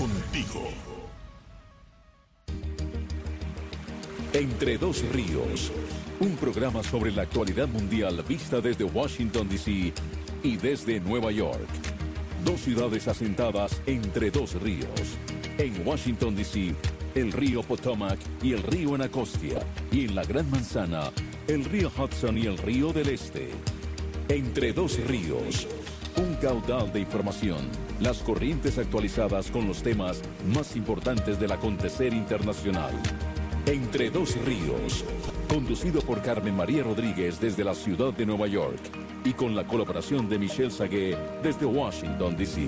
contigo. Entre dos ríos, un programa sobre la actualidad mundial vista desde Washington, D.C. y desde Nueva York. Dos ciudades asentadas entre dos ríos. En Washington, D.C., el río Potomac y el río Anacostia. Y en la Gran Manzana, el río Hudson y el río del Este. Entre dos ríos, un caudal de información, las corrientes actualizadas con los temas más importantes del acontecer internacional. Entre dos ríos, conducido por Carmen María Rodríguez desde la ciudad de Nueva York y con la colaboración de Michelle Sagué desde Washington, D.C.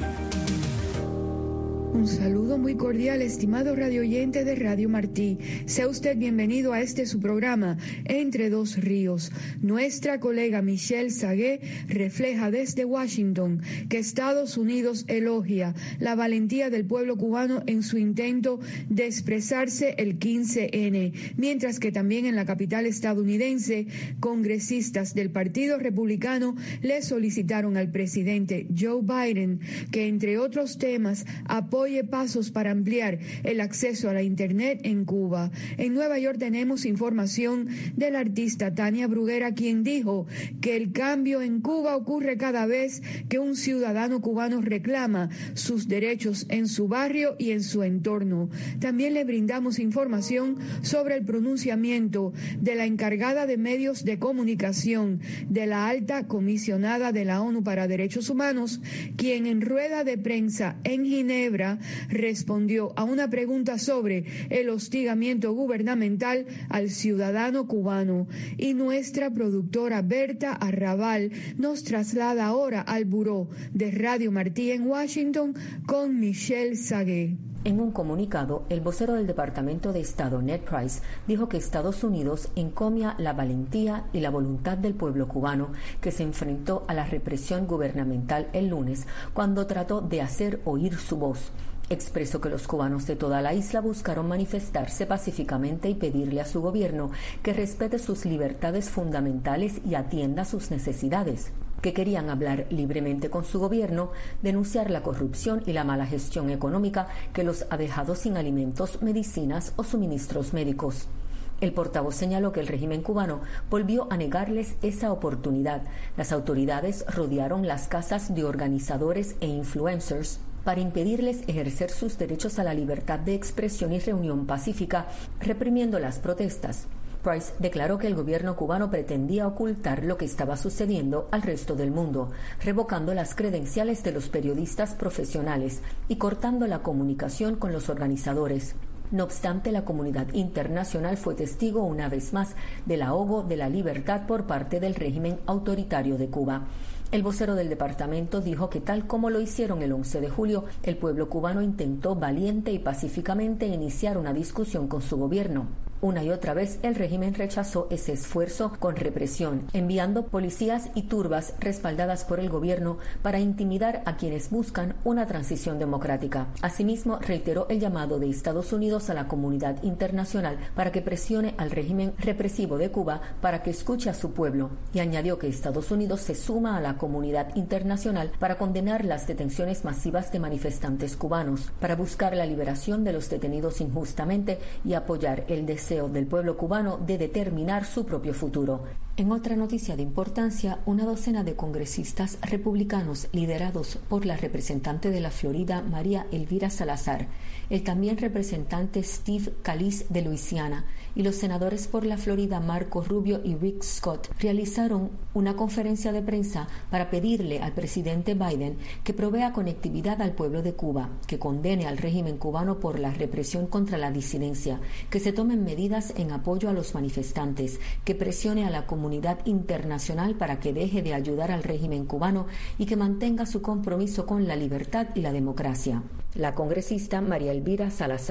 Un saludo muy cordial, estimado radio oyente de Radio Martí. Sea usted bienvenido a su programa, Entre Dos Ríos. Nuestra colega Michelle Sagué refleja desde Washington que Estados Unidos elogia la valentía del pueblo cubano en su intento de expresarse el 15N, mientras que también en la capital estadounidense, congresistas del Partido Republicano le solicitaron al presidente Joe Biden que, entre otros temas, apoye pasos para ampliar el acceso a la Internet en Cuba. En Nueva York tenemos información de la artista Tania Bruguera, quien dijo que el cambio en Cuba ocurre cada vez que un ciudadano cubano reclama sus derechos en su barrio y en su entorno. También le brindamos información sobre el pronunciamiento de la encargada de medios de comunicación de la alta comisionada de la ONU para Derechos Humanos, quien en rueda de prensa en Ginebra respondió a una pregunta sobre el hostigamiento gubernamental al ciudadano cubano. Y nuestra productora Berta Arrabal nos traslada ahora al buró de Radio Martí en Washington con Michelle Sagué. En un comunicado, el vocero del Departamento de Estado, Ned Price, dijo que Estados Unidos encomia la valentía y la voluntad del pueblo cubano que se enfrentó a la represión gubernamental el lunes cuando trató de hacer oír su voz. Expresó que los cubanos de toda la isla buscaron manifestarse pacíficamente y pedirle a su gobierno que respete sus libertades fundamentales y atienda sus necesidades, que querían hablar libremente con su gobierno, denunciar la corrupción y la mala gestión económica que los ha dejado sin alimentos, medicinas o suministros médicos. El portavoz señaló que el régimen cubano volvió a negarles esa oportunidad. Las autoridades rodearon las casas de organizadores e influencers para impedirles ejercer sus derechos a la libertad de expresión y reunión pacífica, reprimiendo las protestas. Price declaró que el gobierno cubano pretendía ocultar lo que estaba sucediendo al resto del mundo, revocando las credenciales de los periodistas profesionales y cortando la comunicación con los organizadores. No obstante, la comunidad internacional fue testigo una vez más del ahogo de la libertad por parte del régimen autoritario de Cuba. El vocero del departamento dijo que, tal como lo hicieron el 11 de julio, el pueblo cubano intentó valiente y pacíficamente iniciar una discusión con su gobierno. Una y otra vez el régimen rechazó ese esfuerzo con represión, enviando policías y turbas respaldadas por el gobierno para intimidar a quienes buscan una transición democrática. Asimismo, reiteró el llamado de Estados Unidos a la comunidad internacional para que presione al régimen represivo de Cuba para que escuche a su pueblo, y añadió que Estados Unidos se suma a la comunidad internacional para condenar las detenciones masivas de manifestantes cubanos, para buscar la liberación de los detenidos injustamente y apoyar el deseo del pueblo cubano de determinar su propio futuro. En otra noticia de importancia, una docena de congresistas republicanos liderados por la representante de la Florida, María Elvira Salazar, el también representante Steve Scalise de Luisiana y los senadores por la Florida, Marco Rubio y Rick Scott, realizaron una conferencia de prensa para pedirle al presidente Biden que provea conectividad al pueblo de Cuba, que condene al régimen cubano por la represión contra la disidencia, que se tomen medidas en apoyo a los manifestantes, que presione a la comunidad internacional para que deje de ayudar al régimen cubano y que mantenga su compromiso con la libertad y la democracia. La congresista María Elvira Salazar.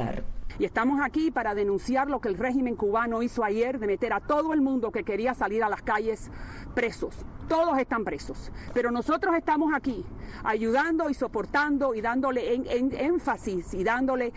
Y estamos aquí para denunciar lo que el régimen cubano hizo ayer de meter a todo el mundo que quería salir a las calles presos. Todos están presos, pero nosotros estamos aquí ayudando y soportando y dándole énfasis y dándole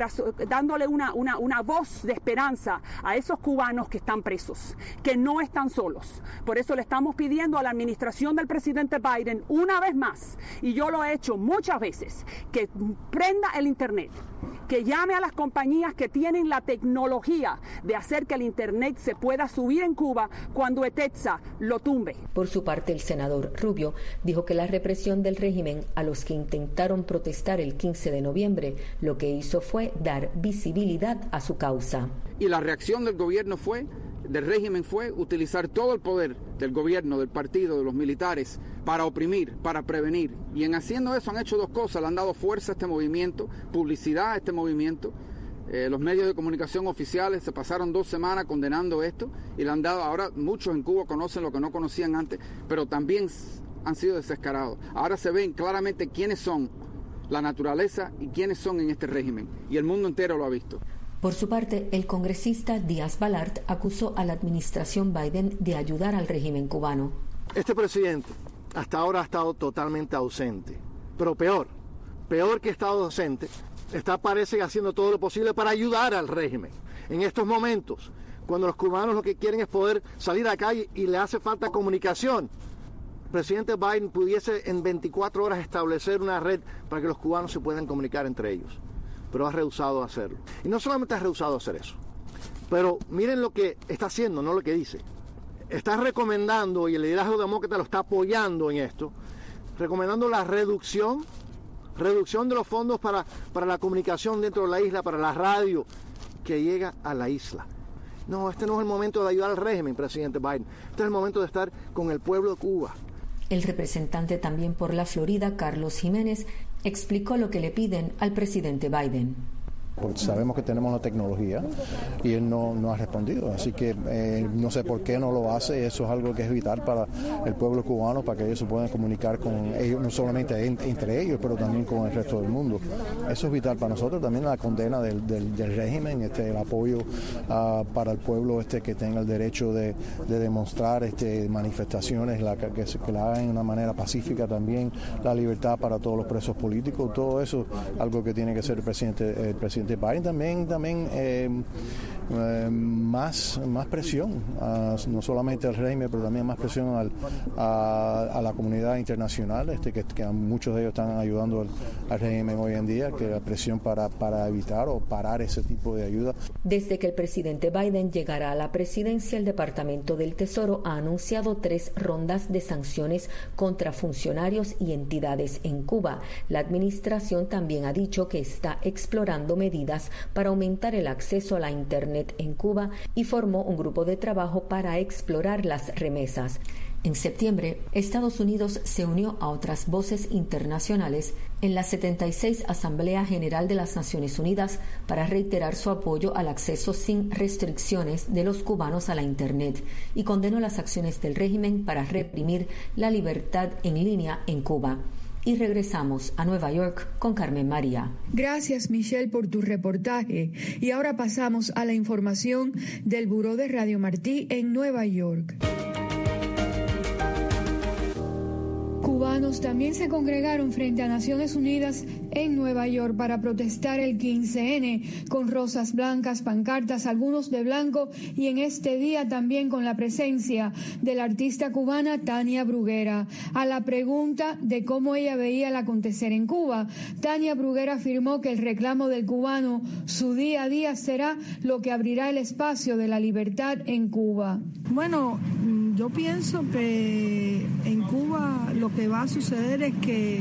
una voz de esperanza a esos cubanos que están presos, que no están solos. Por eso le estamos pidiendo a la administración del presidente Biden una vez más, y yo lo he hecho muchas veces, que prenda el internet, que llame a las compañías que tienen la tecnología de hacer que el internet se pueda subir en Cuba cuando ETETSA lo tumbe. Por su parte, el senador Rubio dijo que la represión del régimen a los que intentaron protestar el 15 de noviembre lo que hizo fue dar visibilidad a su causa. Y la reacción del gobierno del régimen fue utilizar todo el poder del gobierno, del partido, de los militares, para oprimir, para prevenir. Y en haciendo eso han hecho dos cosas: le han dado fuerza a este movimiento, publicidad a este movimiento. Los medios de comunicación oficiales se pasaron 2 semanas condenando esto y le han dado, ahora muchos en Cuba conocen lo que no conocían antes, pero también han sido desescarados. Ahora se ven claramente quiénes son, la naturaleza y quiénes son en este régimen, y el mundo entero lo ha visto. Por su parte, el congresista Díaz Balart acusó a la administración Biden de ayudar al régimen cubano. Este presidente hasta ahora ha estado totalmente ausente, pero peor que estado ausente, parece haciendo todo lo posible para ayudar al régimen. En estos momentos, cuando los cubanos lo que quieren es poder salir a la calle y le hace falta comunicación, el presidente Biden pudiese en 24 horas establecer una red para que los cubanos se puedan comunicar entre ellos, pero ha rehusado hacerlo. Y no solamente ha rehusado hacer eso, pero miren lo que está haciendo, no lo que dice. Está recomendando, y el liderazgo demócrata lo está apoyando en esto, recomendando la reducción de los fondos para la comunicación dentro de la isla, para la radio que llega a la isla. No, este no es el momento de ayudar al régimen, presidente Biden. Este es el momento de estar con el pueblo de Cuba. El representante también por la Florida, Carlos Jiménez, explicó lo que le piden al presidente Biden. Porque sabemos que tenemos la tecnología y él no ha respondido, así que no sé por qué no lo hace. Eso es algo que es vital para el pueblo cubano, para que ellos se puedan comunicar con ellos, no solamente entre ellos, pero también con el resto del mundo. Eso es vital para nosotros. También la condena del régimen, el apoyo para el pueblo que tenga el derecho de demostrar manifestaciones, que la hagan de una manera pacífica también, la libertad para todos los presos políticos, todo eso algo que tiene que ser el presidente Biden. También más presión, no solamente al régimen, pero también más presión a la comunidad internacional, que muchos de ellos están ayudando al régimen hoy en día, que la presión para evitar o parar ese tipo de ayuda. Desde que el presidente Biden llegara a la presidencia, el Departamento del Tesoro ha anunciado 3 rondas de sanciones contra funcionarios y entidades en Cuba. La administración también ha dicho que está explorando medidas para aumentar el acceso a la Internet en Cuba y formó un grupo de trabajo para explorar las remesas. En septiembre, Estados Unidos se unió a otras voces internacionales en la 76 Asamblea General de las Naciones Unidas para reiterar su apoyo al acceso sin restricciones de los cubanos a la Internet y condenó las acciones del régimen para reprimir la libertad en línea en Cuba. Y regresamos a Nueva York con Carmen María. Gracias, Michelle, por tu reportaje. Y ahora pasamos a la información del Buró de Radio Martí en Nueva York. Cubanos también se congregaron frente a Naciones Unidas en Nueva York para protestar el 15N con rosas blancas, pancartas, algunos de blanco, y en este día también con la presencia de la artista cubana Tania Bruguera. A la pregunta de cómo ella veía el acontecer en Cuba, Tania Bruguera afirmó que el reclamo del cubano, su día a día, será lo que abrirá el espacio de la libertad en Cuba. Bueno, yo pienso que en Cuba lo que va a suceder es que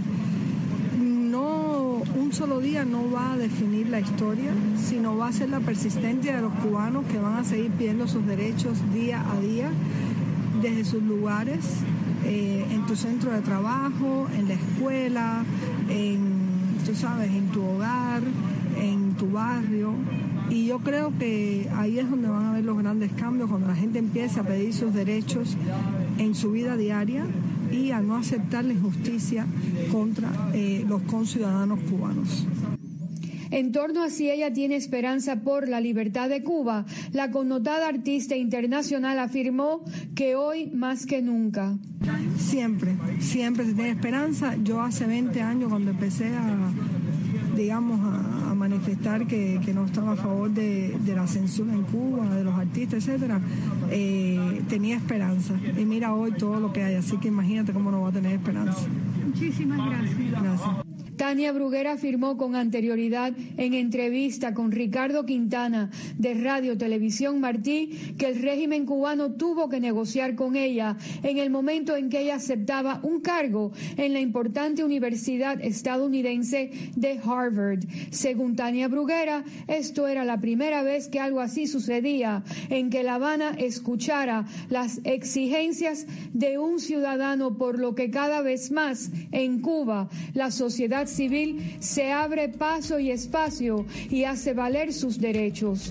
un solo día no va a definir la historia, sino va a ser la persistencia de los cubanos que van a seguir pidiendo sus derechos día a día desde sus lugares, en tu centro de trabajo, en la escuela, en tu hogar, en tu barrio. Y yo creo que ahí es donde van a haber los grandes cambios, cuando la gente empiece a pedir sus derechos en su vida diaria y a no aceptar la injusticia contra los conciudadanos cubanos. En torno a si ella tiene esperanza por la libertad de Cuba, la connotada artista internacional afirmó que hoy más que nunca. Siempre se tiene esperanza. Yo hace 20 años cuando empecé a manifestar que no estaba a favor de la censura en Cuba, de los artistas, etcétera, tenía esperanza. Y mira hoy todo lo que hay, así que imagínate cómo no va a tener esperanza. Muchísimas gracias. Gracias. Tania Bruguera afirmó con anterioridad en entrevista con Ricardo Quintana de Radio Televisión Martí que el régimen cubano tuvo que negociar con ella en el momento en que ella aceptaba un cargo en la importante universidad estadounidense de Harvard. Según Tania Bruguera, esto era la primera vez que algo así sucedía, en que La Habana escuchara las exigencias de un ciudadano, por lo que cada vez más en Cuba la sociedad civil se abre paso y espacio y hace valer sus derechos.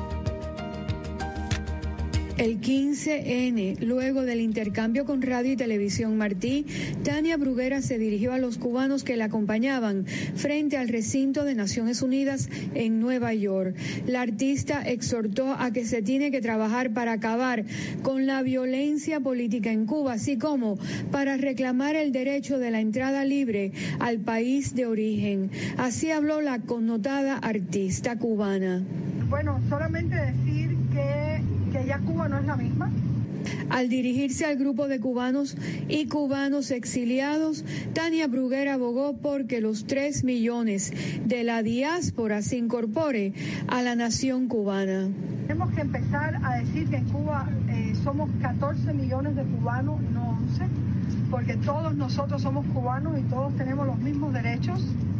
El 15N, luego del intercambio con Radio y Televisión Martí, Tania Bruguera se dirigió a los cubanos que la acompañaban frente al recinto de Naciones Unidas en Nueva York. La artista exhortó a que se tiene que trabajar para acabar con la violencia política en Cuba, así como para reclamar el derecho de la entrada libre al país de origen. Así habló la connotada artista cubana. Bueno, solamente decir que ya Cuba no es la misma. Al dirigirse al grupo de cubanos y cubanos exiliados, Tania Bruguera abogó por que los 3 millones de la diáspora se incorpore a la nación cubana. Tenemos que empezar a decir que en Cuba somos 14 millones de cubanos, no 11, porque todos nosotros somos cubanos y todos tenemos los mismos derechos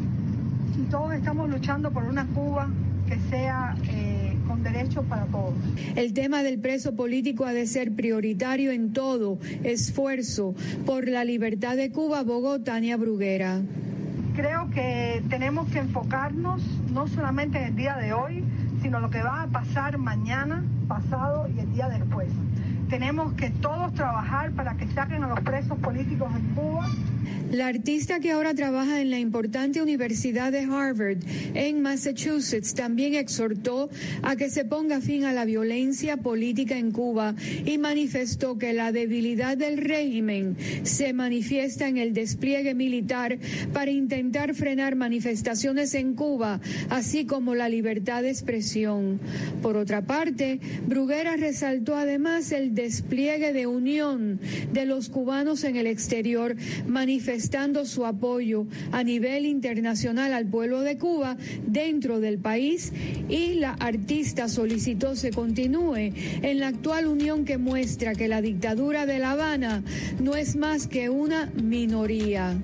y todos estamos luchando por una Cuba que sea con derechos para todos. El tema del preso político ha de ser prioritario en todo esfuerzo por la libertad de Cuba, abogó Tania Bruguera. Creo que tenemos que enfocarnos no solamente en el día de hoy, sino lo que va a pasar mañana, pasado y el día después. Tenemos que todos trabajar para que saquen a los presos políticos en Cuba. La artista, que ahora trabaja en la importante Universidad de Harvard en Massachusetts, también exhortó a que se ponga fin a la violencia política en Cuba y manifestó que la debilidad del régimen se manifiesta en el despliegue militar para intentar frenar manifestaciones en Cuba, así como la libertad de expresión. Por otra parte, Bruguera resaltó además el despliegue de unión de los cubanos en el exterior, manifestando su apoyo a nivel internacional al pueblo de Cuba dentro del país, y la artista solicitó se continúe en la actual unión que muestra que la dictadura de La Habana no es más que una minoría.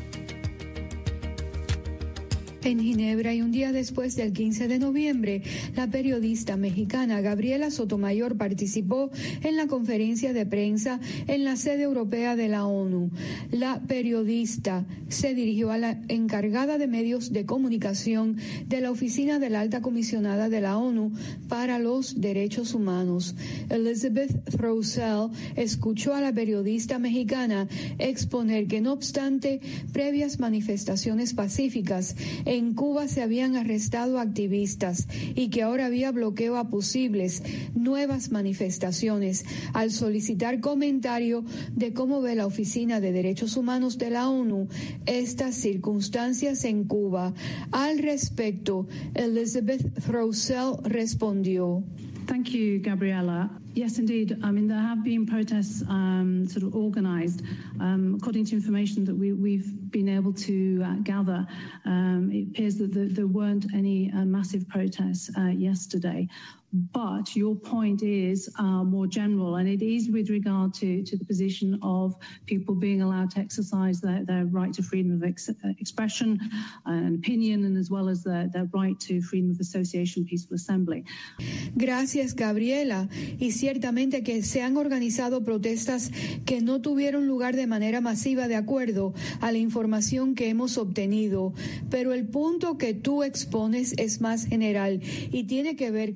En Ginebra, y un día después del 15 de noviembre, la periodista mexicana Gabriela Sotomayor participó en la conferencia de prensa en la sede europea de la ONU. La periodista se dirigió a la encargada de medios de comunicación de la oficina de la alta comisionada de la ONU para los Derechos Humanos. Elizabeth Frousel escuchó a la periodista mexicana exponer que, no obstante previas manifestaciones pacíficas, en Cuba se habían arrestado activistas y que ahora había bloqueo a posibles nuevas manifestaciones, al solicitar comentario de cómo ve la Oficina de Derechos Humanos de la ONU estas circunstancias en Cuba. Al respecto, Elizabeth Frousel respondió. Thank you, Gabriela. Yes, indeed. I mean, there have been protests sort of organised. According to information that we've been able to gather, it appears that there weren't any massive protests yesterday. But your point is more general, and it is with regard to the position of people being allowed to exercise their right to freedom of expression and opinion, and as well as their right to freedom of association, peaceful assembly. Gracias, Gabriela. Y ciertamente que se han organizado protestas que no tuvieron lugar de manera masiva, de acuerdo a la información que hemos obtenido. Pero el punto que tú expones es más general y tiene que ver con el derecho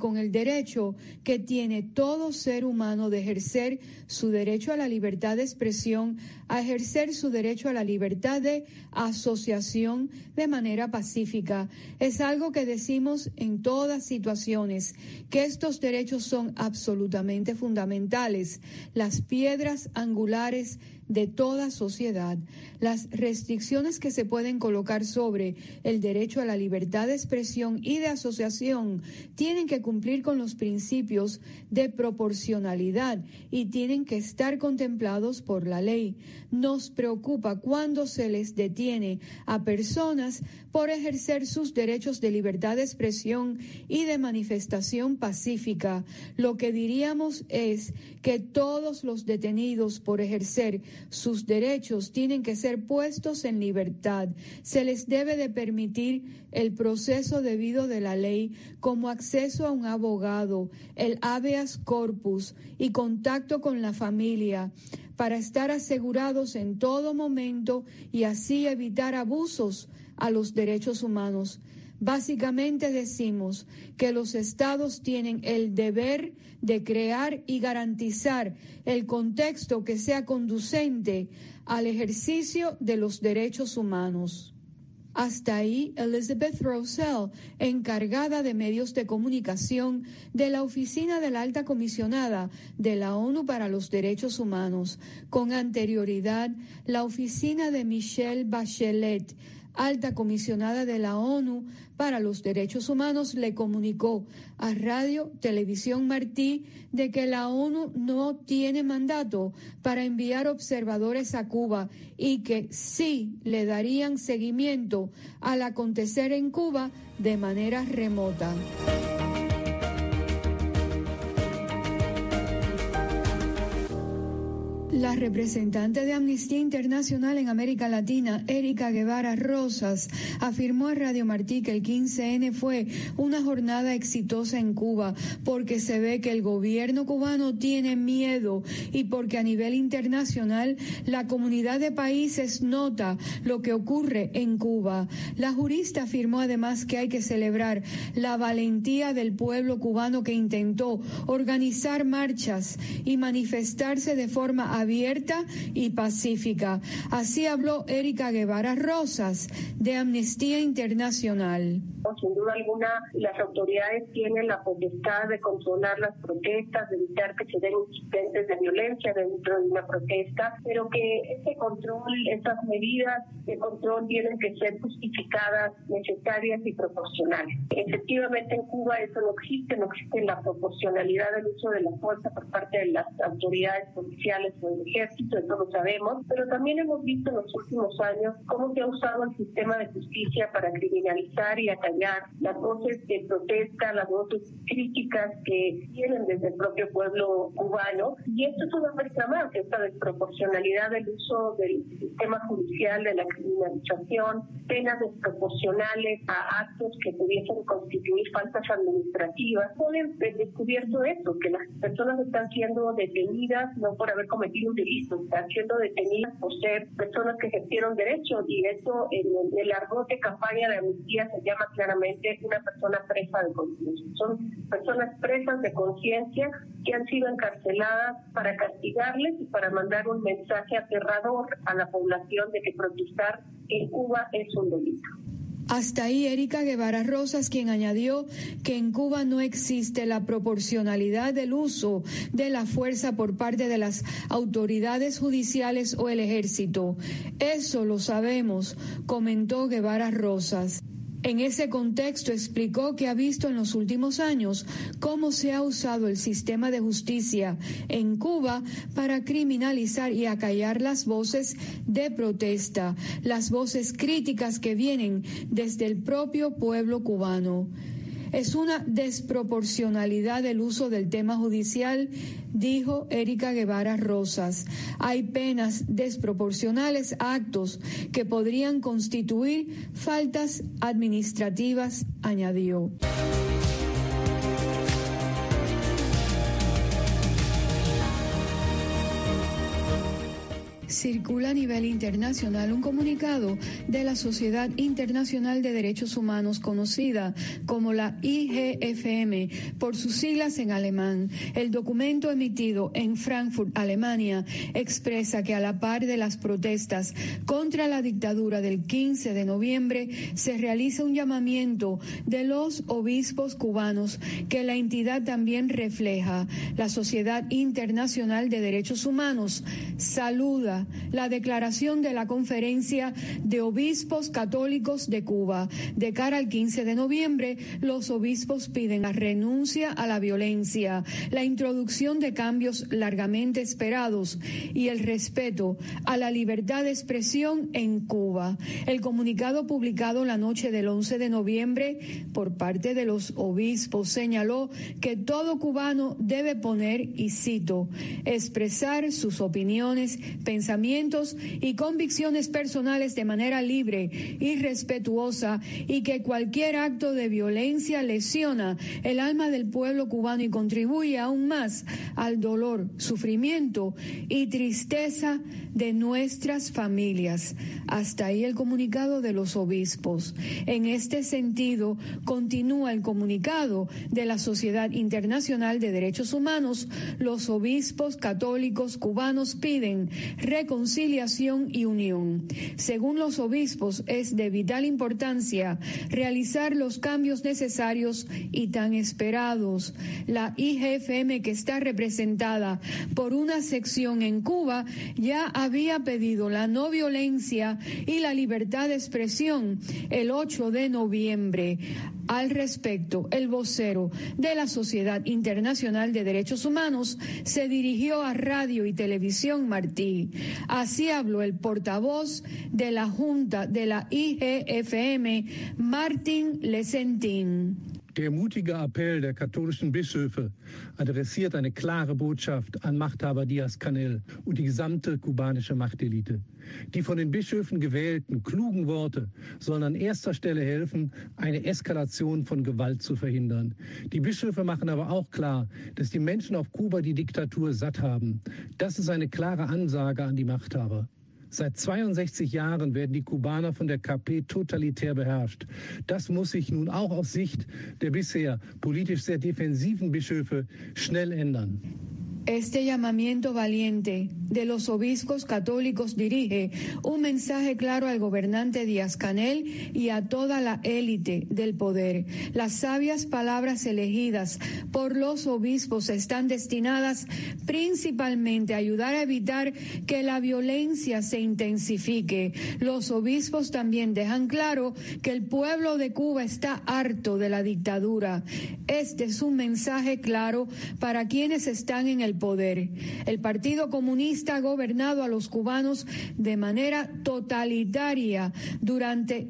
derecho que tiene todo ser humano de ejercer su derecho a la libertad de expresión, a ejercer su derecho a la libertad de asociación de manera pacífica. Es algo que decimos en todas situaciones, que estos derechos son absolutamente fundamentales, las piedras angulares de toda sociedad. Las restricciones que se pueden colocar sobre el derecho a la libertad de expresión y de asociación tienen que cumplir con los principios de proporcionalidad y tienen que estar contemplados por la ley. Nos preocupa cuando se les detiene a personas por ejercer sus derechos de libertad de expresión y de manifestación pacífica. Lo que diríamos es que todos los detenidos por ejercer sus derechos tienen que ser puestos en libertad. Se les debe de permitir el proceso debido de la ley, como acceso a un abogado, el habeas corpus y contacto con la familia, para estar asegurados en todo momento y así evitar abusos a los derechos humanos. Básicamente decimos que los estados tienen el deber de crear y garantizar el contexto que sea conducente al ejercicio de los derechos humanos. Hasta ahí, Elizabeth Rosell, encargada de medios de comunicación de la Oficina de la Alta Comisionada de la ONU para los Derechos Humanos. Con anterioridad, la Oficina de Michelle Bachelet, Alta Comisionada de la ONU para los Derechos Humanos, le comunicó a Radio Televisión Martí de que la ONU no tiene mandato para enviar observadores a Cuba y que sí le darían seguimiento al acontecer en Cuba de manera remota. La representante de Amnistía Internacional en América Latina, Erika Guevara Rosas, afirmó a Radio Martí que el 15N fue una jornada exitosa en Cuba porque se ve que el gobierno cubano tiene miedo y porque a nivel internacional la comunidad de países nota lo que ocurre en Cuba. La jurista afirmó además que hay que celebrar la valentía del pueblo cubano que intentó organizar marchas y manifestarse de forma abierta y pacífica. Así habló Erika Guevara Rosas, de Amnistía Internacional. Sin duda alguna, las autoridades tienen la potestad de controlar las protestas, de evitar que se den incidentes de violencia dentro de una protesta, pero que ese control, esas medidas de control tienen que ser justificadas, necesarias y proporcionales. Efectivamente, en Cuba eso no existe la proporcionalidad del uso de la fuerza por parte de las autoridades policiales o del ejército, eso lo sabemos, pero también hemos visto en los últimos años cómo se ha usado el sistema de justicia para criminalizar y acallar las voces de protesta, las voces críticas que vienen desde el propio pueblo cubano. Y esto es una muestra más de esta desproporcionalidad del uso del sistema judicial, de la criminalización, penas desproporcionales a actos que pudiesen constituir faltas administrativas. Pueden descubierto eso, que las personas están siendo detenidas no por haber cometido un delito, están siendo detenidas por ser personas que ejercieron derechos, y eso en el argot de campaña de amnistía se llama claramente una persona presa de conciencia. Son personas presas de conciencia que han sido encarceladas para castigarles y para mandar un mensaje aterrador a la población de que protestar en Cuba es un delito. Hasta ahí Erika Guevara Rosas, quien añadió que en Cuba no existe la proporcionalidad del uso de la fuerza por parte de las autoridades judiciales o el ejército. Eso lo sabemos, comentó Guevara Rosas. En ese contexto explicó que ha visto en los últimos años cómo se ha usado el sistema de justicia en Cuba para criminalizar y acallar las voces de protesta, las voces críticas que vienen desde el propio pueblo cubano. Es una desproporcionalidad el uso del tema judicial, dijo Erika Guevara Rosas. Hay penas desproporcionales a actos que podrían constituir faltas administrativas, añadió. Circula a nivel internacional un comunicado de la Sociedad Internacional de Derechos Humanos, conocida como la IGFM por sus siglas en alemán. El documento emitido en Frankfurt, Alemania, expresa que a la par de las protestas contra la dictadura del 15 de noviembre, se realiza un llamamiento de los obispos cubanos que la entidad también refleja. La Sociedad Internacional de Derechos Humanos saluda la declaración de la Conferencia de Obispos Católicos de Cuba. De cara al 15 de noviembre, los obispos piden la renuncia a la violencia, la introducción de cambios largamente esperados y el respeto a la libertad de expresión en Cuba. El comunicado publicado la noche del 11 de noviembre por parte de los obispos señaló que todo cubano debe poner, y cito, expresar sus opiniones, pensamientos y convicciones personales de manera libre y respetuosa, y que cualquier acto de violencia lesiona el alma del pueblo cubano y contribuye aún más al dolor, sufrimiento y tristeza de nuestras familias. Hasta ahí el comunicado de los obispos. En este sentido, continúa el comunicado de la Sociedad Internacional de Derechos Humanos. Los obispos católicos cubanos piden reconciliación y unión. Según los obispos, es de vital importancia realizar los cambios necesarios y tan esperados. La IGFM, que está representada por una sección en Cuba, ya había pedido la no violencia y la libertad de expresión el 8 de noviembre. Al respecto, el vocero de la Sociedad Internacional de Derechos Humanos se dirigió a Radio y Televisión Martí. Así habló el portavoz de la Junta de la IGFM, Martin Lesentin. Der mutige Appell der katholischen Bischöfe adressiert eine klare Botschaft an Machthaber Díaz-Canel und die gesamte kubanische Machtelite. Die von den Bischöfen gewählten, klugen Worte sollen an erster Stelle helfen, eine Eskalation von Gewalt zu verhindern. Die Bischöfe machen aber auch klar, dass die Menschen auf Kuba die Diktatur satt haben. Das ist eine klare Ansage an die Machthaber. Seit 62 Jahren werden die Kubaner von der KP totalitär beherrscht. Das muss sich nun auch aus Sicht der bisher politisch sehr defensiven Bischöfe schnell ändern. Este llamamiento valiente de los obispos católicos dirige un mensaje claro al gobernante Díaz-Canel y a toda la élite del poder. Las sabias palabras elegidas por los obispos están destinadas principalmente a ayudar a evitar que la violencia se intensifique. Los obispos también dejan claro que el pueblo de Cuba está harto de la dictadura. Este es un mensaje claro para quienes están en el poder. El Partido Comunista ha gobernado a los cubanos de manera totalitaria durante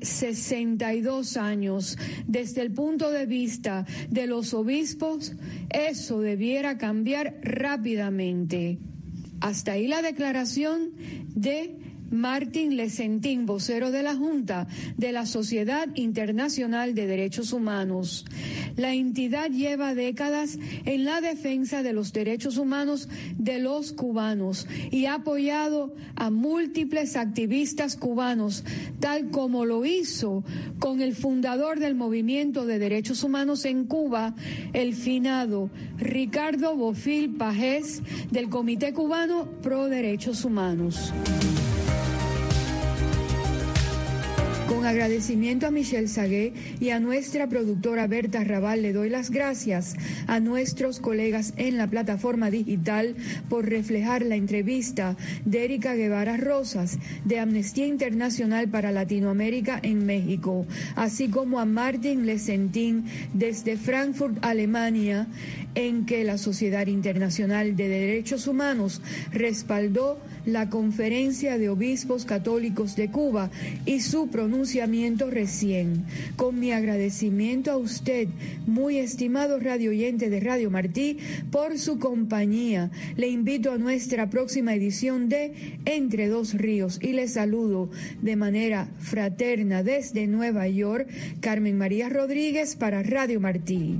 62 años. Desde el punto de vista de los obispos, eso debiera cambiar rápidamente. Hasta ahí la declaración de Martin Lesentin, vocero de la Junta de la Sociedad Internacional de Derechos Humanos. La entidad lleva décadas en la defensa de los derechos humanos de los cubanos y ha apoyado a múltiples activistas cubanos, tal como lo hizo con el fundador del movimiento de derechos humanos en Cuba, el finado Ricardo Bofill Pagés, del Comité Cubano Pro Derechos Humanos. Con agradecimiento a Michelle Sagué y a nuestra productora Berta Raval, le doy las gracias a nuestros colegas en la plataforma digital por reflejar la entrevista de Erika Guevara Rosas de Amnistía Internacional para Latinoamérica en México, así como a Martin Lesentin desde Frankfurt, Alemania, en que la Sociedad Internacional de Derechos Humanos respaldó la Conferencia de Obispos Católicos de Cuba y su pronunciamiento recién. Con mi agradecimiento a usted, muy estimado radio oyente de Radio Martí, por su compañía. Le invito a nuestra próxima edición de Entre Dos Ríos y le saludo de manera fraterna desde Nueva York, Carmen María Rodríguez para Radio Martí.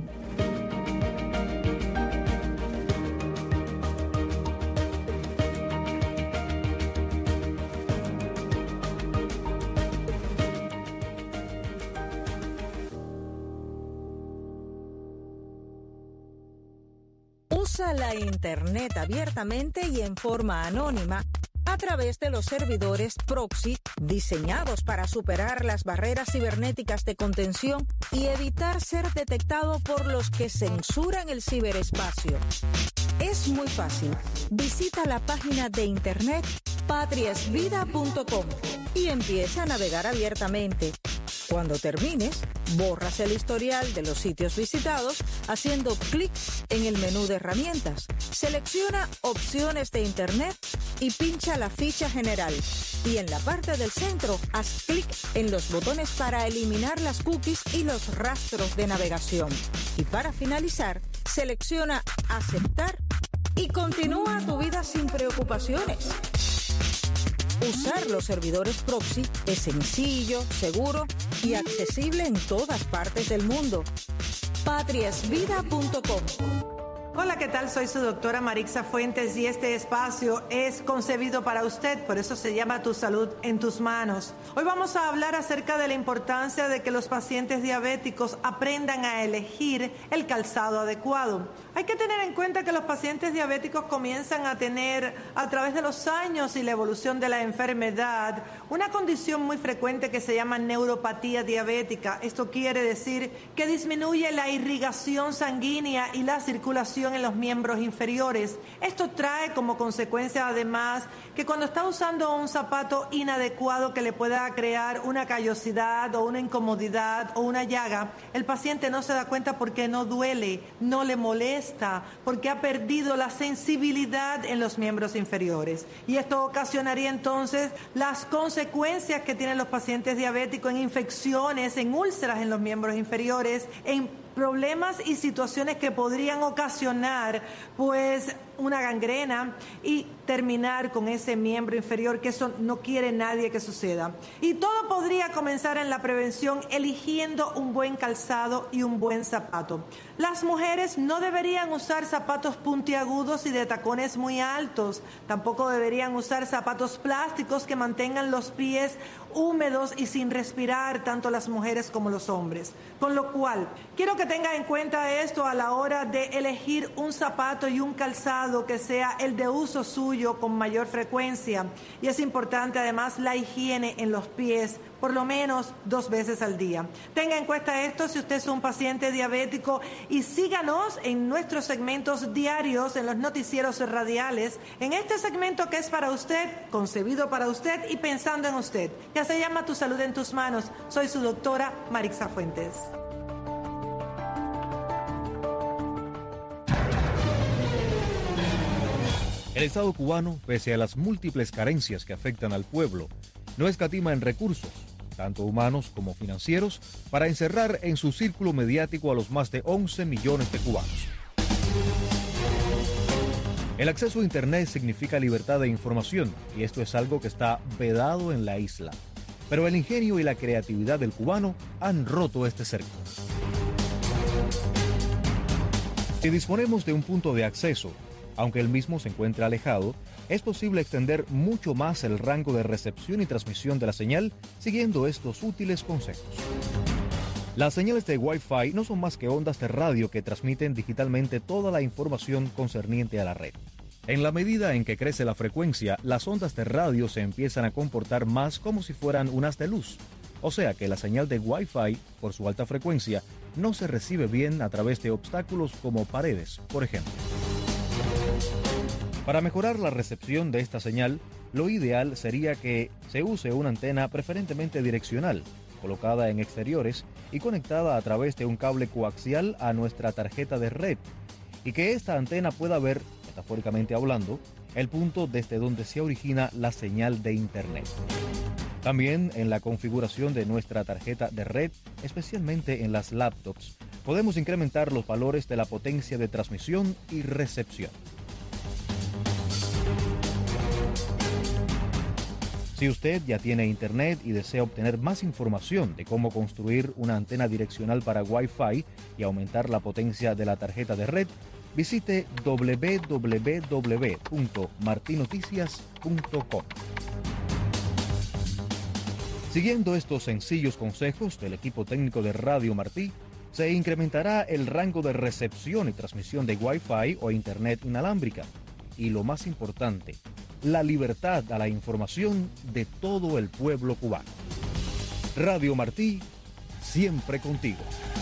usa la Internet abiertamente y en forma anónima a través de los servidores proxy diseñados para superar las barreras cibernéticas de contención y evitar ser detectado por los que censuran el ciberespacio. Es muy fácil. Visita la página de internet patriasvida.com y empieza a navegar abiertamente. Cuando termines, borras el historial de los sitios visitados haciendo clic en el menú de herramientas. Selecciona opciones de internet y pincha la ficha general. Y en la parte del centro, haz clic en los botones para eliminar las cookies y los rastros de navegación. Y para finalizar, selecciona aceptar y continúa tu vida sin preocupaciones. Usar los servidores proxy es sencillo, seguro y accesible en todas partes del mundo. patriasvida.com. Hola, ¿qué tal? Soy su doctora Marixa Fuentes y este espacio es concebido para usted, por eso se llama Tu Salud en Tus Manos. Hoy vamos a hablar acerca de la importancia de que los pacientes diabéticos aprendan a elegir el calzado adecuado. Hay que tener en cuenta que los pacientes diabéticos comienzan a tener, a través de los años y la evolución de la enfermedad, una condición muy frecuente que se llama neuropatía diabética. Esto quiere decir que disminuye la irrigación sanguínea y la circulación en los miembros inferiores. Esto trae como consecuencia además que cuando está usando un zapato inadecuado que le pueda crear una callosidad o una incomodidad o una llaga, el paciente no se da cuenta porque no duele, no le molesta, porque ha perdido la sensibilidad en los miembros inferiores. Y esto ocasionaría entonces las consecuencias que tienen los pacientes diabéticos en infecciones, en úlceras en los miembros inferiores, en problemas y situaciones que podrían ocasionar pues una gangrena y terminar con ese miembro inferior, que eso no quiere nadie que suceda. Y todo podría comenzar en la prevención eligiendo un buen calzado y un buen zapato. Las mujeres no deberían usar zapatos puntiagudos y de tacones muy altos. Tampoco deberían usar zapatos plásticos que mantengan los pies húmedos y sin respirar, tanto las mujeres como los hombres. Con lo cual, quiero que tenga en cuenta esto a la hora de elegir un zapato y un calzado que sea el de uso suyo con mayor frecuencia. Y es importante además la higiene en los pies, por lo menos 2 veces al día. Tenga en cuenta esto si usted es un paciente diabético y síganos en nuestros segmentos diarios, en los noticieros radiales, en este segmento que es para usted, concebido para usted y pensando en usted, que se llama Tu Salud en Tus Manos. Soy su doctora Marixa Fuentes. El Estado cubano, pese a las múltiples carencias que afectan al pueblo, no escatima en recursos, tanto humanos como financieros, para encerrar en su círculo mediático a los más de 11 millones de cubanos. El acceso a Internet significa libertad de información, y esto es algo que está vedado en la isla. Pero el ingenio y la creatividad del cubano han roto este cerco. Si disponemos de un punto de acceso, aunque el mismo se encuentra alejado, es posible extender mucho más el rango de recepción y transmisión de la señal siguiendo estos útiles consejos. Las señales de Wi-Fi no son más que ondas de radio que transmiten digitalmente toda la información concerniente a la red. En la medida en que crece la frecuencia, las ondas de radio se empiezan a comportar más como si fueran unas de luz. O sea que la señal de Wi-Fi, por su alta frecuencia, no se recibe bien a través de obstáculos como paredes, por ejemplo. Para mejorar la recepción de esta señal, lo ideal sería que se use una antena preferentemente direccional, colocada en exteriores y conectada a través de un cable coaxial a nuestra tarjeta de red, y que esta antena pueda ver, metafóricamente hablando, el punto desde donde se origina la señal de Internet. También en la configuración de nuestra tarjeta de red, especialmente en las laptops, podemos incrementar los valores de la potencia de transmisión y recepción. Si usted ya tiene Internet y desea obtener más información de cómo construir una antena direccional para Wi-Fi y aumentar la potencia de la tarjeta de red, visite www.martinoticias.com. Siguiendo estos sencillos consejos del equipo técnico de Radio Martí, Se incrementará el rango de recepción y transmisión de Wi-Fi o Internet inalámbrica. Y lo más importante, la libertad a la información de todo el pueblo cubano. Radio Martí, siempre contigo.